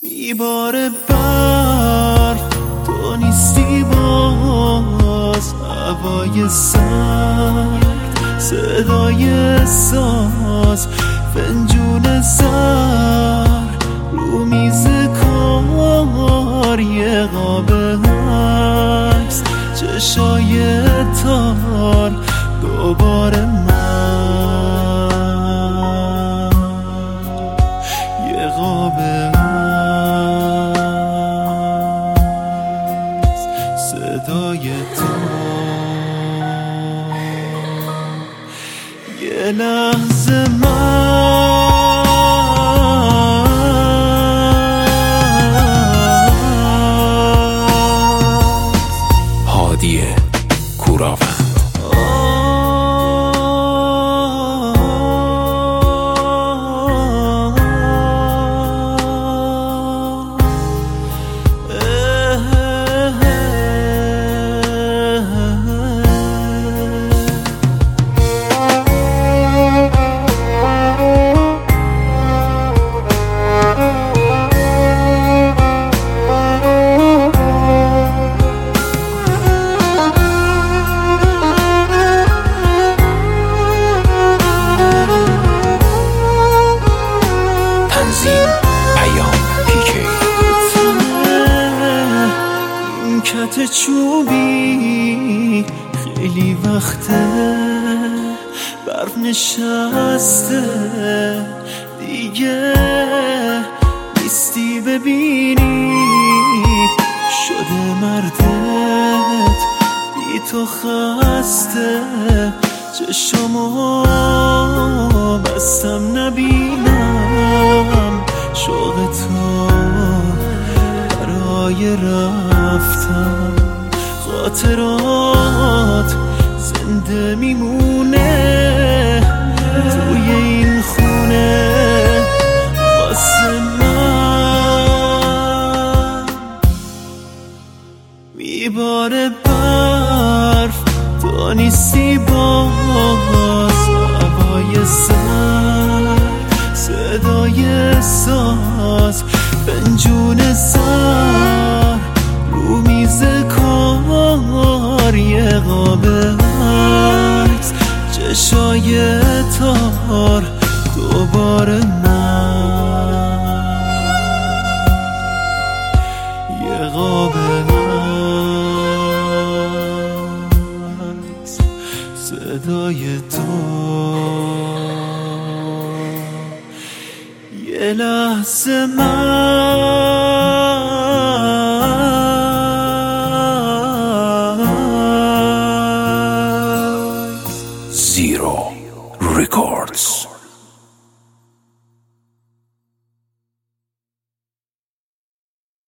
میباره برف تو نیستی باز، هوای سرد صدای ساز، فنجون زر رو میز کار، یه قاب عکس چشای تار، دوباره من یه قاب عکس صدای تار، یه لحظه هادی کوراوند. کت چوبی خیلی وقته برف نشسته، دیگه نیستی ببینی، شده مردت بی تو خسته، چشمو بستم نبینم شوق تو برای رفتن، خاطرات زنده میمونه توی این خونه واسه من، میباره برف تو نیستی باز، هوای سرد صدای ساز، فنجون زر رو میز کار، یه قاب عکس چشای تار، دوباره من یه قاب عکس صدای تار، یه لحظه Zero Records.